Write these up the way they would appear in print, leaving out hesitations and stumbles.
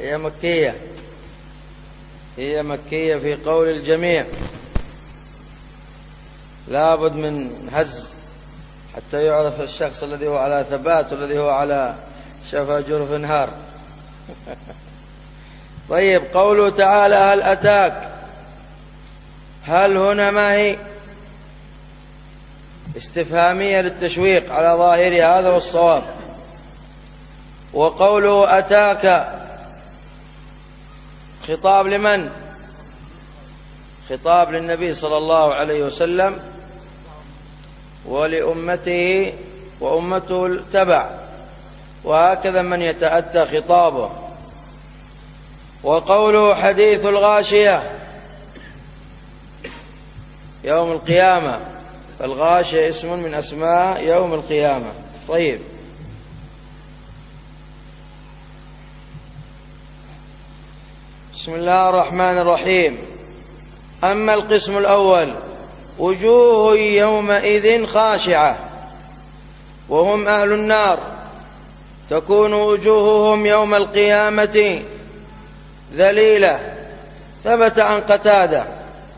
هي مكية في قول الجميع، لابد من هز حتى يعرف الشخص الذي هو على ثبات والذي هو على شفا جرف نهار. طيب، قوله تعالى هل أتاك، هل هنا ما هي استفهامية للتشويق على ظاهرها، هذا هو الصواب. وقوله أتاك خطاب لمن؟ خطاب للنبي صلى الله عليه وسلم ولأمته، وأمته التبع، وهكذا من يتأتى خطابه. وقوله حديث الغاشية يوم القيامة، فالغاشية اسم من أسماء يوم القيامة. طيب، بسم الله الرحمن الرحيم. أما القسم الأول وجوه يومئذ خاشعة، وهم أهل النار، تكون وجوههم يوم القيامة ذليلة. ثبت عن قتادة،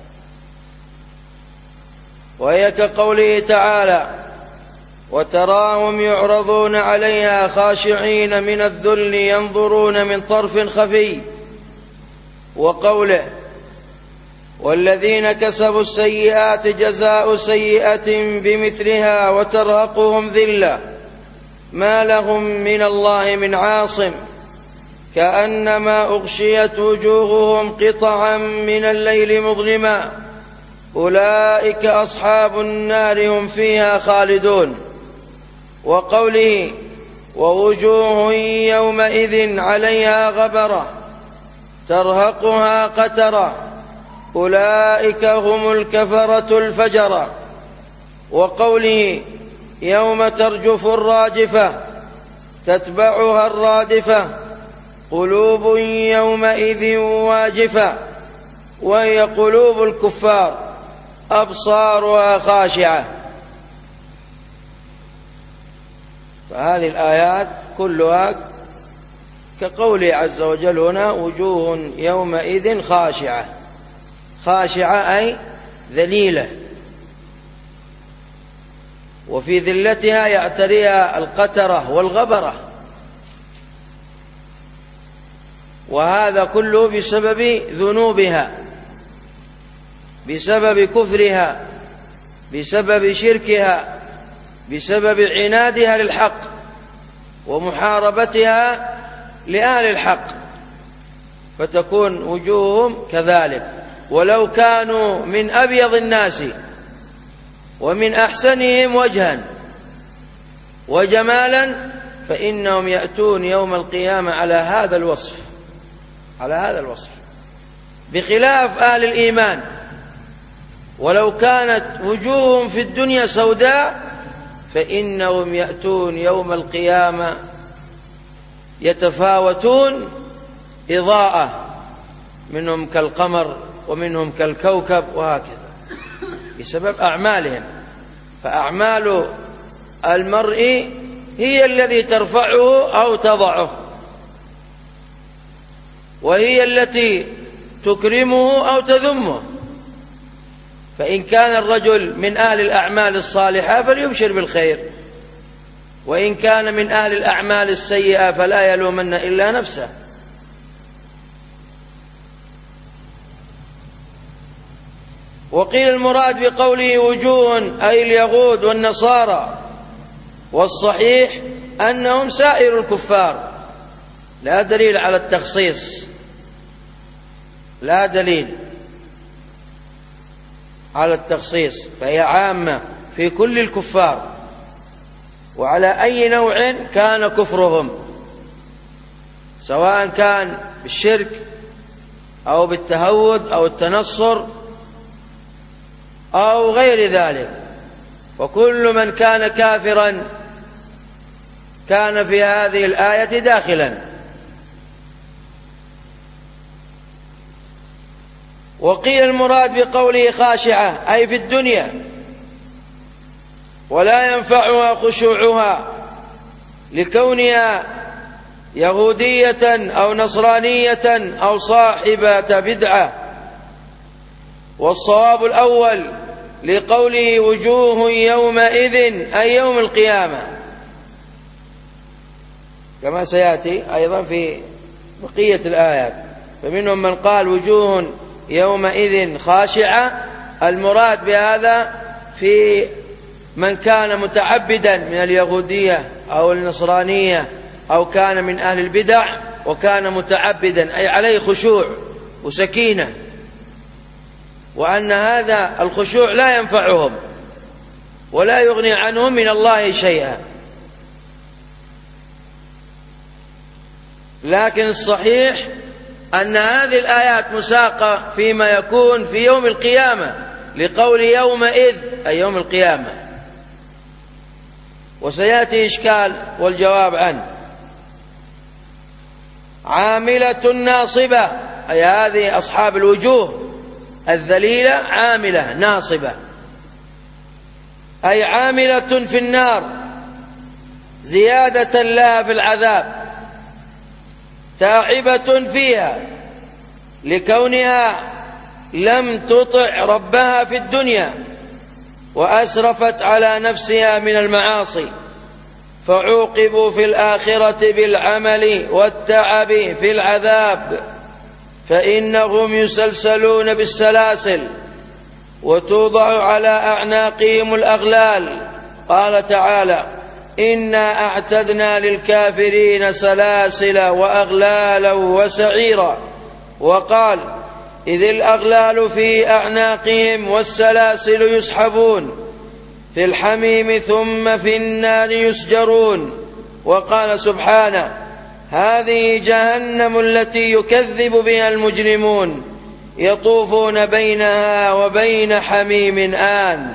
وهي كقوله تعالى وتراهم يعرضون عليها خاشعين من الذل ينظرون من طرف خفي. وقوله والذين كسبوا السيئات جزاء سيئة بمثلها وترهقهم ذلة ما لهم من الله من عاصم كأنما أغشيت وجوههم قطعا من الليل مظلما أولئك أصحاب النار هم فيها خالدون. وقوله ووجوه يومئذ عليها غبرة ترهقها قترة أولئك هم الكفرة الفجرة. وقوله يوم ترجف الراجفة تتبعها الرادفة قلوب يومئذ واجفة، وهي قلوب الكفار أبصارها خاشعة. فهذه الآيات كلها كقوله عز وجل هنا وجوه يومئذ خاشعة. خاشعة أي ذليلة، وفي ذلتها يعتريها القترة والغبرة، وهذا كله بسبب ذنوبها، بسبب كفرها، بسبب شركها، بسبب عنادها للحق ومحاربتها لأهل الحق، فتكون وجوههم كذلك. ولو كانوا من أبيض الناس ومن أحسنهم وجها وجمالا فإنهم يأتون يوم القيامة على هذا الوصف، بخلاف أهل الإيمان. ولو كانت وجوههم في الدنيا سوداء فإنهم يأتون يوم القيامة يتفاوتون إضاءة، منهم كالقمر ومنهم كالكوكب، وهكذا بسبب أعمالهم. فأعمال المرء هي التي ترفعه أو تضعه، وهي التي تكرمه أو تذمه. فإن كان الرجل من أهل الأعمال الصالحة فليبشر بالخير، وإن كان من أهل الأعمال السيئة فلا يلومن إلا نفسه. وقيل المراد بقوله وجوه أي اليهود والنصارى، والصحيح أنهم سائر الكفار، لا دليل على التخصيص، لا دليل على التخصيص، فهي عامة في كل الكفار وعلى أي نوع كان كفرهم، سواء كان بالشرك أو بالتهود أو التنصر أو غير ذلك. وكل من كان كافرا كان في هذه الآية داخلا. وقيل المراد بقوله خاشعة أي في الدنيا، ولا ينفعها خشوعها لكونها يهودية أو نصرانية أو صاحبة بدعة. والصواب الأول لقوله وجوه يومئذ أي يوم القيامة، كما سيأتي أيضا في بقية الآيات. فمنهم من قال وجوه يومئذ خاشعة، المراد بهذا في من كان متعبدا من اليهودية أو النصرانية أو كان من أهل البدع وكان متعبدا، أي عليه خشوع وسكينة، وأن هذا الخشوع لا ينفعهم ولا يغني عنهم من الله شيئا. لكن الصحيح أن هذه الآيات مساقة فيما يكون في يوم القيامة، لقول يومئذ أي يوم القيامة. وسيأتي إشكال والجواب عنه. عاملة ناصبة، أي هذه أصحاب الوجوه الذليلة عاملة ناصبة، أي عاملة في النار زيادة لها في العذاب، تاعبة فيها لكونها لم تطع ربها في الدنيا وأسرفت على نفسها من المعاصي، فعوقبوا في الآخرة بالعمل والتعب في العذاب، فإنهم يسلسلون بالسلاسل وتوضع على أعناقهم الأغلال. قال تعالى إنا أعتدنا للكافرين سلاسل وأغلالا وسعيرا. وقال إذ الأغلال في أعناقهم والسلاسل يسحبون في الحميم ثم في النار يسجرون. وقال سبحانه هذه جهنم التي يكذب بها المجرمون يطوفون بينها وبين حميم آن.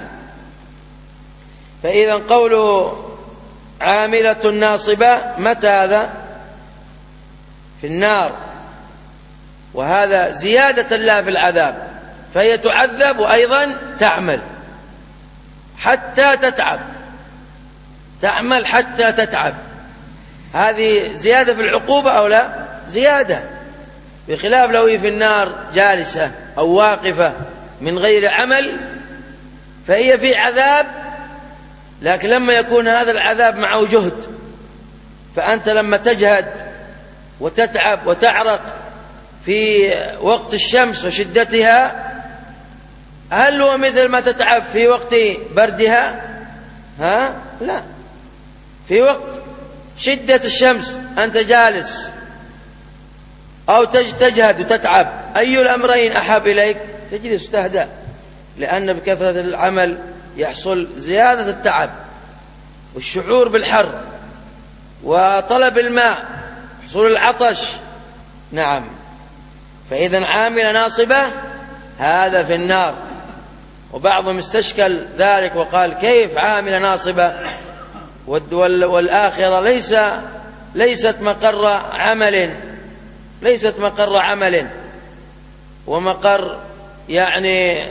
فإذا قوله عاملة ناصبة متى هذا؟ في النار، وهذا زيادة لها في العذاب، فهي تعذب وأيضا تعمل حتى تتعب، تعمل حتى تتعب. هذه زيادة في العقوبة أو لا؟ زيادة، بخلاف لو هي في النار جالسة أو واقفة من غير عمل فهي في عذاب، لكن لما يكون هذا العذاب معه جهد، فأنت لما تجهد وتتعب وتعرق في وقت الشمس وشدتها، هل هو مثل ما تتعب في وقت بردها؟ لا، في وقت شدة الشمس أنت جالس أو تجهد وتتعب، أي الأمرين أحب إليك؟ تجلس تهدأ، لأن بكثرة العمل يحصل زيادة التعب والشعور بالحر وطلب الماء، حصول العطش. نعم، فإذا عاملة ناصبة هذا في النار. وبعضهم استشكل ذلك وقال كيف عاملة ناصبة والآخرة ليست مقر عمل، ليست مقر عمل ومقر يعني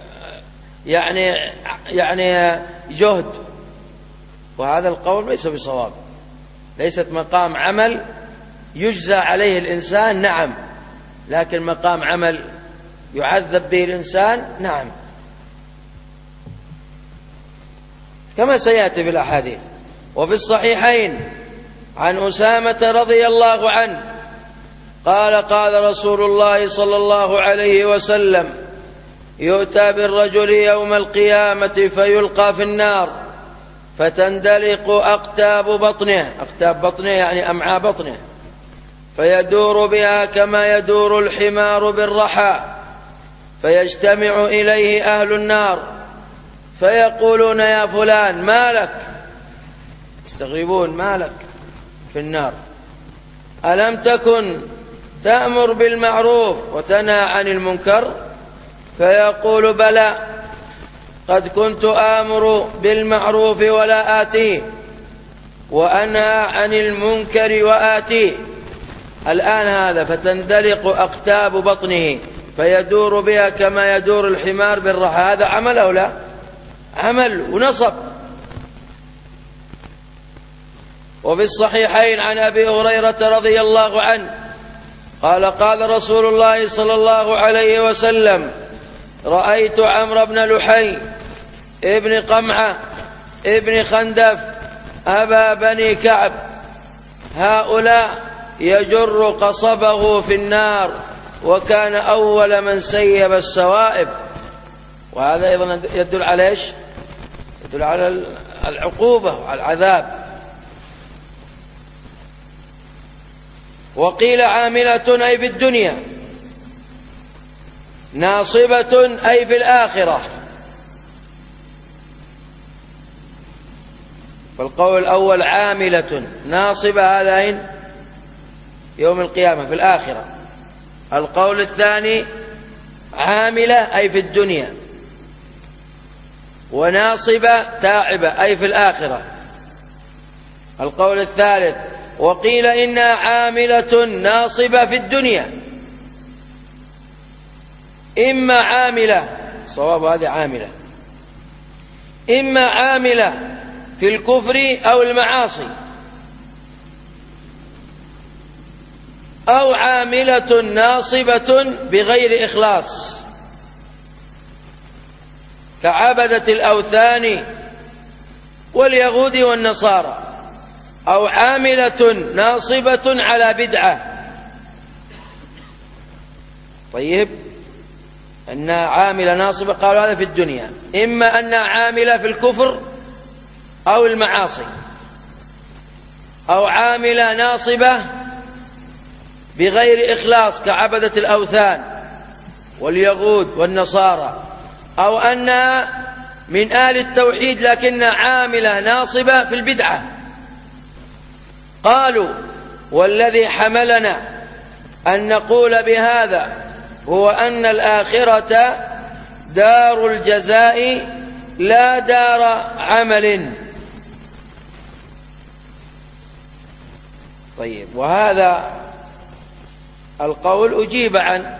جهد، وهذا القول ليس بصواب. ليست مقام عمل يجزى عليه الإنسان، نعم، لكن مقام عمل يعذب به الإنسان، نعم، كما سيأتي في الأحاديث. وفي الصحيحين عن أسامة رضي الله عنه قال قال رسول الله صلى الله عليه وسلم يؤتى بالرجل يوم القيامة فيلقى في النار فتندلق أقتاب بطنه، أقتاب بطنه يعني أمعاء بطنه، فيدور بها كما يدور الحمار بالرحى، فيجتمع إليه أهل النار فيقولون يا فلان ما لك، يستغربون ما لك في النار، ألم تكن تأمر بالمعروف وتنهى عن المنكر؟ فيقول بلى قد كنت آمر بالمعروف ولا آتيه وأنهى عن المنكر وآتيه. الآن هذا فتندلق أقتاب بطنه فيدور بها كما يدور الحمار بالرحى، هذا عمل أو لا؟ عمل ونصب. وفي الصحيحين عن أبي هريرة رضي الله عنه قال قال رسول الله صلى الله عليه وسلم: رأيت عمرو بن لحي ابن قمعة ابن خندف أبا بني كعب هؤلاء يجر قصبه في النار، وكان أول من سيب السوائب. وهذا أيضا يدل على إيش؟ يدل على العقوبة وعلى العذاب. وقيل عاملة أي في الدنيا، ناصبة أي في الآخرة. فالقول الأول عاملة، ناصبة هذا يوم القيامة في الآخرة. القول الثاني عاملة أي في الدنيا، وناصبة تاعبة أي في الآخرة. القول الثالث وقيل إنها عاملة ناصبة في الدنيا، إما عاملة، صواب هذه عاملة، إما عاملة في الكفر أو المعاصي، أو عاملة ناصبة بغير إخلاص كعبدة الأوثان واليهود والنصارى، أو عاملة ناصبة على بدعة. طيب، أنها عاملة ناصبة قالوا هذا في الدنيا، إما أنها عاملة في الكفر أو المعاصي، أو عاملة ناصبة بغير إخلاص كعبدة الأوثان واليهود والنصارى، أو أنها من آل التوحيد لكنها عاملة ناصبة في البدعة. قالوا والذي حملنا أن نقول بهذا هو أن الآخرة دار الجزاء لا دار عمل. طيب، وهذا القول أجيب عن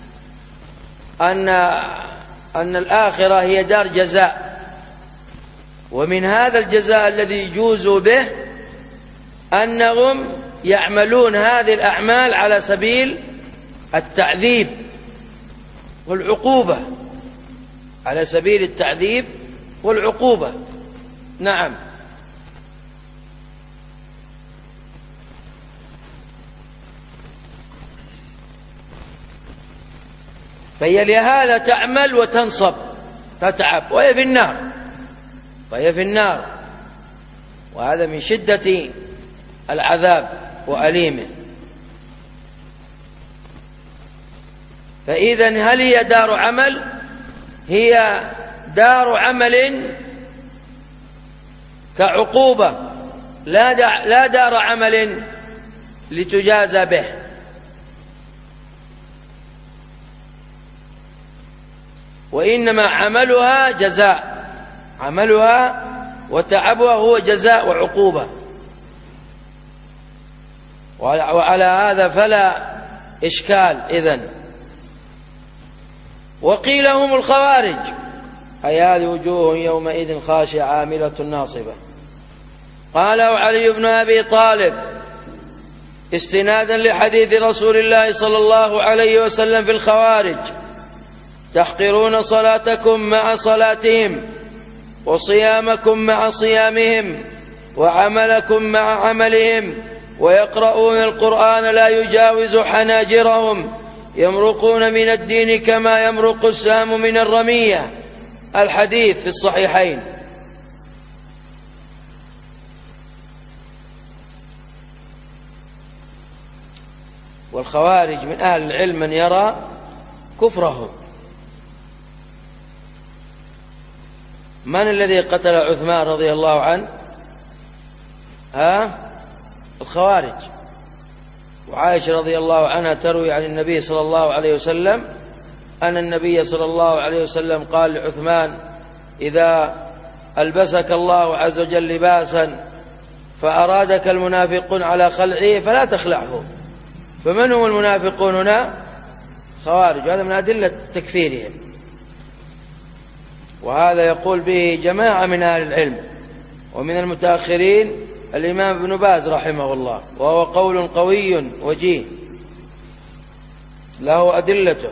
أن الآخرة هي دار جزاء، ومن هذا الجزاء الذي يجوز به أنهم يعملون هذه الأعمال على سبيل التعذيب والعقوبة، على سبيل التعذيب والعقوبة. نعم. فهي لهذا تعمل وتنصب، تتعب، وهي في النار، وهي في النار، وهذا من شدة العذاب وأليمه. فإذن هل هي دار عمل؟ هي دار عمل كعقوبة، لا دار عمل لتجازى به. وإنما عملها جزاء، عملها وتعبها هو جزاء وعقوبة. وعلى هذا فلا إشكال إذن. وقيل هم الخوارج، أي هذه وجوه يومئذ خاشعة عاملة ناصبة. قال علي بن أبي طالب استنادا لحديث رسول الله صلى الله عليه وسلم في الخوارج: تحقرون صلاتكم مع صلاتهم، وصيامكم مع صيامهم، وعملكم مع عملهم، ويقرؤون القرآن لا يجاوز حناجرهم، يمرقون من الدين كما يمرق السهم من الرمية. الحديث في الصحيحين. والخوارج من أهل العلم من يرى كفرهم. من الذي قتل عثمان رضي الله عنه؟ الخوارج. وعائشة رضي الله عنها تروي عن النبي صلى الله عليه وسلم أن النبي صلى الله عليه وسلم قال لعثمان: إذا ألبسك الله عز وجل لباسا فأرادك المنافقون على خلعه فلا تخلعه. فمن هم المنافقون هنا؟ خوارج. هذا من أدلة تكفيرهم، وهذا يقول به جماعة من أهل العلم ومن المتأخرين الإمام ابن باز رحمه الله، وهو قول قوي وجيه له أدلته،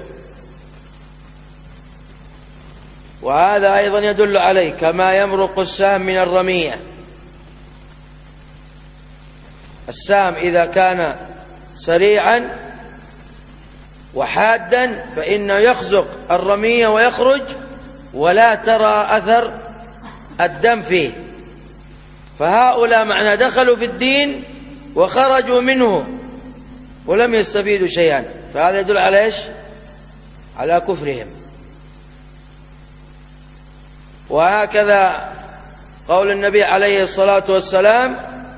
وهذا أيضا يدل عليه كما يمرق السهم من الرمية. السهم إذا كان سريعا وحادا فإنه يخزق الرمية ويخرج ولا ترى أثر الدم فيه. فهؤلاء معنى دخلوا في الدين وخرجوا منه ولم يستفيدوا شيئا، فهذا يدل على إيش؟ على كفرهم. وهكذا قول النبي عليه الصلاة والسلام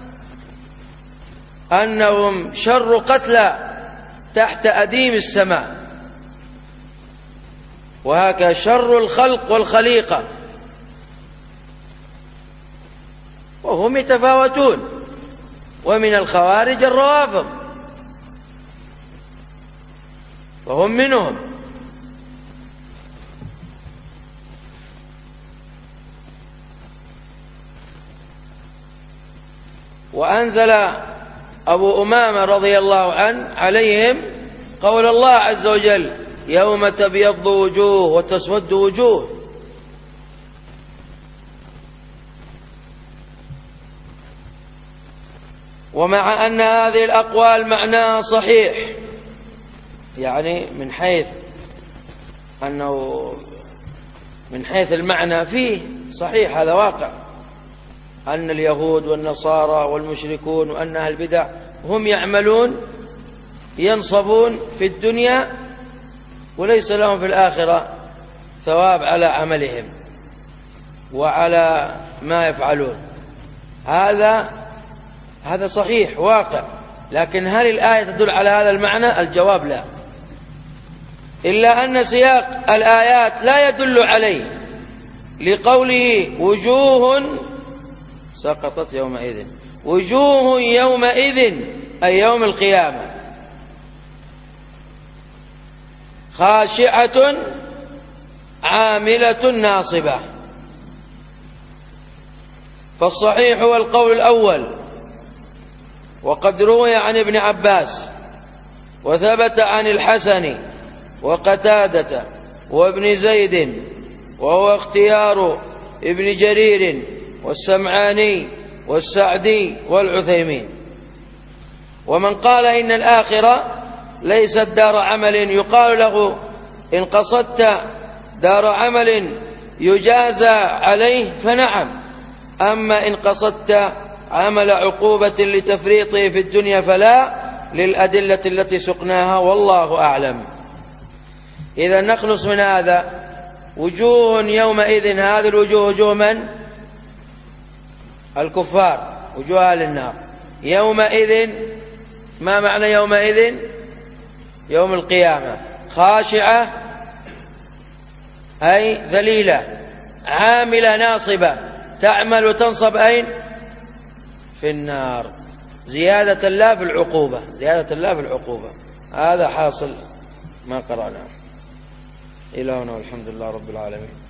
أنهم شر قتلى تحت أديم السماء، وهكذا شر الخلق والخليقة، وهم يتفاوتون. ومن الخوارج الروافض وهم منهم. وأنزل أبو أمامة رضي الله عنه عليهم قول الله عز وجل: يوم تبيض وجوه وتسود وجوه. ومع أن هذه الأقوال معناها صحيح، يعني من حيث أنه من حيث المعنى فيه صحيح، هذا واقع، أن اليهود والنصارى والمشركون وأن أهل البدع هم يعملون ينصبون في الدنيا وليس لهم في الآخرة ثواب على عملهم وعلى ما يفعلون. هذا صحيح واقع، لكن هل الآية تدل على هذا المعنى؟ الجواب لا، إلا أن سياق الآيات لا يدل عليه، لقوله وجوه سقطت يومئذ، وجوه يومئذ أي يوم القيامة خاشعة عاملة ناصبة. فالصحيح هو القول الأول، وقد روي عن ابن عباس وثبت عن الحسن وقتادة وابن زيد، وهو اختيار ابن جرير والسمعاني والسعدي والعثيمين. ومن قال إن الآخرة ليست دار عمل يقال له إن قصدت دار عمل يجازى عليه فنعم، أما إن قصدت عمل عقوبة لتفريطه في الدنيا فلا، للأدلة التي سقناها والله أعلم. إذا نخلص من هذا وجوه يومئذ، هذه الوجوه وجوه من؟ الكفار، وجوه أهل النار. يومئذ ما معنى يومئذ؟ يوم القيامة. خاشعة أي ذليلة، عاملة ناصبة، تعمل وتنصب أين؟ في النار، زيادة لا في العقوبة، زيادة لا في العقوبة. هذا حاصل ما قرأناه. إلهنا والحمد لله رب العالمين.